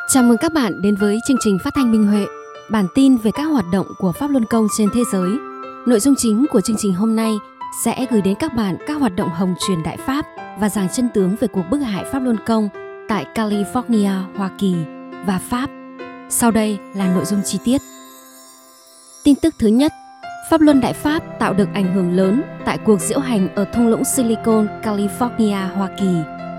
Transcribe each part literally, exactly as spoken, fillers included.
Chào mừng các bạn đến với chương trình phát thanh Minh Huệ, bản tin về các hoạt động của Pháp Luân Công trên thế giới. Nội dung chính của chương trình hôm nay sẽ gửi đến các bạn các hoạt động hồng truyền Đại Pháp và giảng chân tướng về cuộc bức hại Pháp Luân Công tại California, Hoa Kỳ và Pháp. Sau đây là nội dung chi tiết. Tin tức thứ nhất, Pháp Luân Đại Pháp tạo được ảnh hưởng lớn tại cuộc diễu hành ở thung lũng Silicon, California, Hoa Kỳ.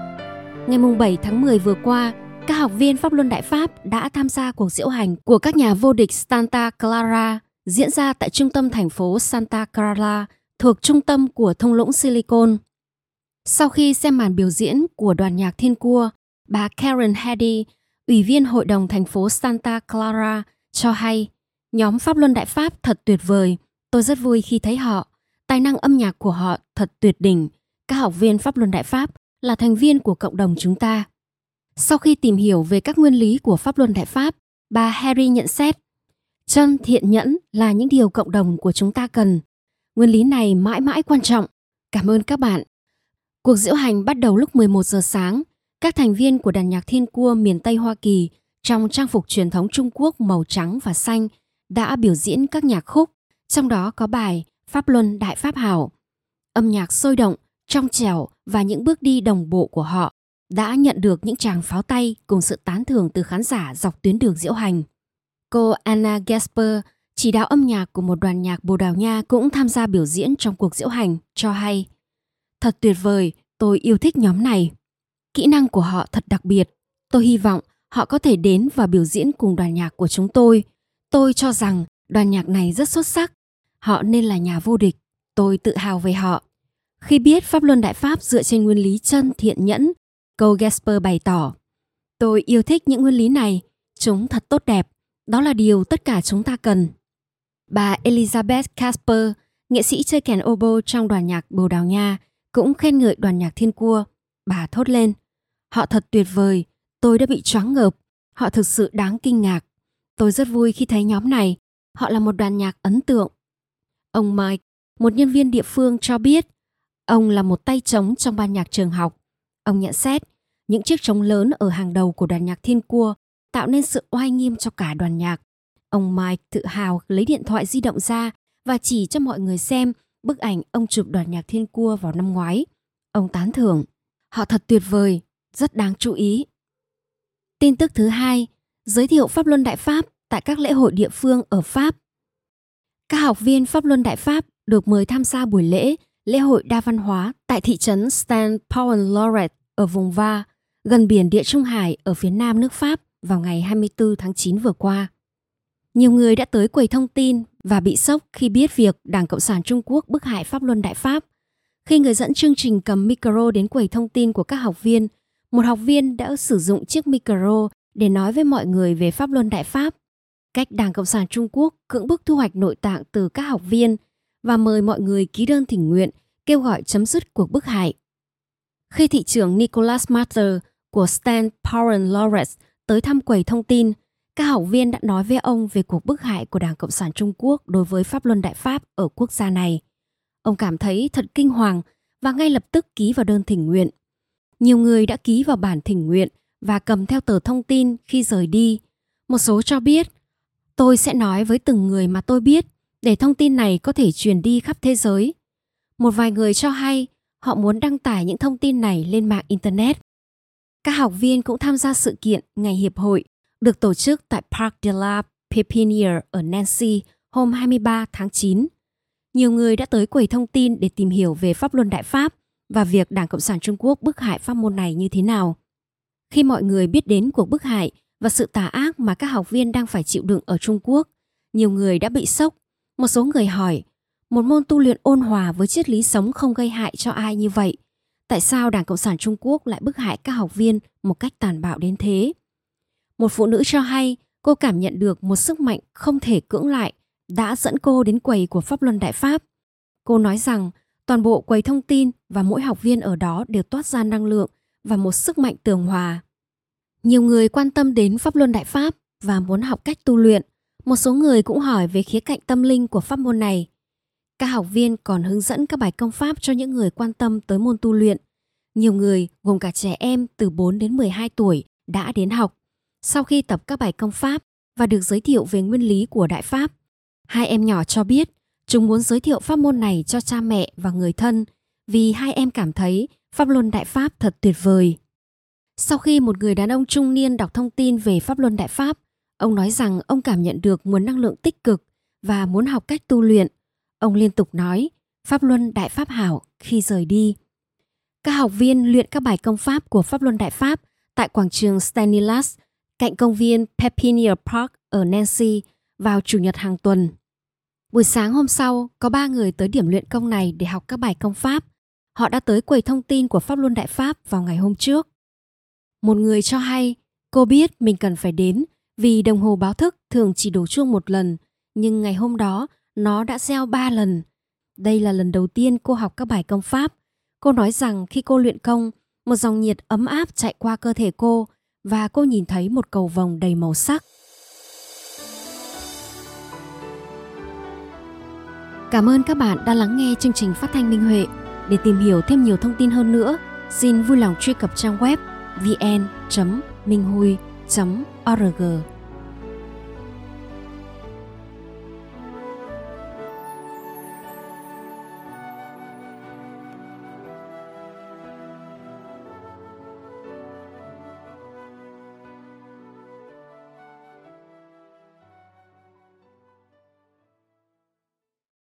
Ngày bảy tháng mười vừa qua, các học viên Pháp Luân Đại Pháp đã tham gia cuộc diễu hành của các nhà vô địch Santa Clara diễn ra tại trung tâm thành phố Santa Clara thuộc trung tâm của thung lũng Silicon. Sau khi xem màn biểu diễn của đoàn nhạc Thiên Cua, bà Karen Hardy, ủy viên hội đồng thành phố Santa Clara, cho hay nhóm Pháp Luân Đại Pháp thật tuyệt vời. Tôi rất vui khi thấy họ. Tài năng âm nhạc của họ thật tuyệt đỉnh. Các học viên Pháp Luân Đại Pháp là thành viên của cộng đồng chúng ta. Sau khi tìm hiểu về các nguyên lý của Pháp Luân Đại Pháp, bà Harry nhận xét, chân thiện nhẫn là những điều cộng đồng của chúng ta cần. Nguyên lý này mãi mãi quan trọng. Cảm ơn các bạn. Cuộc diễu hành bắt đầu lúc mười một giờ sáng. Các thành viên của đàn nhạc Thiên Cua miền Tây Hoa Kỳ trong trang phục truyền thống Trung Quốc màu trắng và xanh đã biểu diễn các nhạc khúc, trong đó có bài Pháp Luân Đại Pháp Hảo. Âm nhạc sôi động, trong trẻo và những bước đi đồng bộ của họ đã nhận được những tràng pháo tay cùng sự tán thưởng từ khán giả dọc tuyến đường diễu hành. Cô Anna Gasper, chỉ đạo âm nhạc của một đoàn nhạc Bồ Đào Nha cũng tham gia biểu diễn trong cuộc diễu hành, cho hay, thật tuyệt vời, tôi yêu thích nhóm này. Kỹ năng của họ thật đặc biệt. Tôi hy vọng họ có thể đến và biểu diễn cùng đoàn nhạc của chúng tôi. Tôi cho rằng đoàn nhạc này rất xuất sắc. Họ nên là nhà vô địch. Tôi tự hào về họ. Khi biết Pháp Luân Đại Pháp dựa trên nguyên lý chân thiện nhẫn, cô Gasper bày tỏ, tôi yêu thích những nguyên lý này. Chúng thật tốt đẹp. Đó là điều tất cả chúng ta cần. Bà Elizabeth Casper, nghệ sĩ chơi kèn oboe trong đoàn nhạc Bồ Đào Nha, cũng khen ngợi đoàn nhạc Thiên Cua. Bà thốt lên, họ thật tuyệt vời. Tôi đã bị choáng ngợp. Họ thực sự đáng kinh ngạc. Tôi rất vui khi thấy nhóm này. Họ là một đoàn nhạc ấn tượng. Ông Mike, một nhân viên địa phương cho biết, ông là một tay trống trong ban nhạc trường học. Ông nhận xét, những chiếc trống lớn ở hàng đầu của đoàn nhạc Thiên Cua tạo nên sự oai nghiêm cho cả đoàn nhạc. Ông Mike tự hào lấy điện thoại di động ra và chỉ cho mọi người xem bức ảnh ông chụp đoàn nhạc Thiên Cua vào năm ngoái. Ông tán thưởng, họ thật tuyệt vời, rất đáng chú ý. Tin tức thứ hai, giới thiệu Pháp Luân Đại Pháp tại các lễ hội địa phương ở Pháp. Các học viên Pháp Luân Đại Pháp được mời tham gia buổi lễ lễ hội đa văn hóa tại thị trấn Saint Paul Lorette ở vùng Va, gần biển Địa Trung Hải ở phía nam nước Pháp vào ngày hai mươi tư tháng chín vừa qua. Nhiều người đã tới quầy thông tin và bị sốc khi biết việc Đảng Cộng sản Trung Quốc bức hại Pháp Luân Đại Pháp. Khi người dẫn chương trình cầm micro đến quầy thông tin của các học viên, một học viên đã sử dụng chiếc micro để nói với mọi người về Pháp Luân Đại Pháp, cách Đảng Cộng sản Trung Quốc cưỡng bức thu hoạch nội tạng từ các học viên và mời mọi người ký đơn thỉnh nguyện kêu gọi chấm dứt cuộc bức hại. Khi thị trưởng Nicholas Matter của Saint Paul Lorette tới thăm quầy thông tin, các học viên đã nói với ông về cuộc bức hại của Đảng Cộng sản Trung Quốc đối với Pháp Luân Đại Pháp ở quốc gia này. Ông cảm thấy thật kinh hoàng và ngay lập tức ký vào đơn thỉnh nguyện. Nhiều người đã ký vào bản thỉnh nguyện và cầm theo tờ thông tin khi rời đi. Một số cho biết, tôi sẽ nói với từng người mà tôi biết để thông tin này có thể truyền đi khắp thế giới. Một vài người cho hay họ muốn đăng tải những thông tin này lên mạng Internet. Các học viên cũng tham gia sự kiện Ngày Hiệp hội được tổ chức tại Parc de la Pépinière ở Nancy hôm hai mươi ba tháng chín. Nhiều người đã tới quầy thông tin để tìm hiểu về Pháp Luân Đại Pháp và việc Đảng Cộng sản Trung Quốc bức hại pháp môn này như thế nào. Khi mọi người biết đến cuộc bức hại và sự tà ác mà các học viên đang phải chịu đựng ở Trung Quốc, nhiều người đã bị sốc. Một số người hỏi, một môn tu luyện ôn hòa với triết lý sống không gây hại cho ai như vậy, tại sao Đảng Cộng sản Trung Quốc lại bức hại các học viên một cách tàn bạo đến thế? Một phụ nữ cho hay cô cảm nhận được một sức mạnh không thể cưỡng lại đã dẫn cô đến quầy của Pháp Luân Đại Pháp. Cô nói rằng toàn bộ quầy thông tin và mỗi học viên ở đó đều toát ra năng lượng và một sức mạnh tường hòa. Nhiều người quan tâm đến Pháp Luân Đại Pháp và muốn học cách tu luyện. Một số người cũng hỏi về khía cạnh tâm linh của pháp môn này. Các học viên còn hướng dẫn các bài công pháp cho những người quan tâm tới môn tu luyện. Nhiều người, gồm cả trẻ em từ bốn đến mười hai tuổi, đã đến học. Sau khi tập các bài công pháp và được giới thiệu về nguyên lý của Đại Pháp, hai em nhỏ cho biết chúng muốn giới thiệu pháp môn này cho cha mẹ và người thân vì hai em cảm thấy Pháp Luân Đại Pháp thật tuyệt vời. Sau khi một người đàn ông trung niên đọc thông tin về Pháp Luân Đại Pháp, ông nói rằng ông cảm nhận được nguồn năng lượng tích cực và muốn học cách tu luyện. Ông liên tục nói Pháp Luân Đại Pháp hảo khi rời đi. Các học viên luyện các bài công pháp của Pháp Luân Đại Pháp tại quảng trường Stanislas cạnh công viên Pepinier Park ở Nancy vào Chủ nhật hàng tuần. Buổi sáng hôm sau, có ba người tới điểm luyện công này để học các bài công pháp. Họ đã tới quầy thông tin của Pháp Luân Đại Pháp vào ngày hôm trước. Một người cho hay, cô biết mình cần phải đến vì đồng hồ báo thức thường chỉ đổ chuông một lần, nhưng ngày hôm đó nó đã reo ba lần. Đây là lần đầu tiên cô học các bài công pháp. Cô nói rằng khi cô luyện công, một dòng nhiệt ấm áp chạy qua cơ thể cô và cô nhìn thấy một cầu vồng đầy màu sắc. Cảm ơn các bạn đã lắng nghe chương trình phát thanh Minh Huệ. Để tìm hiểu thêm nhiều thông tin hơn nữa, xin vui lòng truy cập trang web vn chấm minh hui chấm org.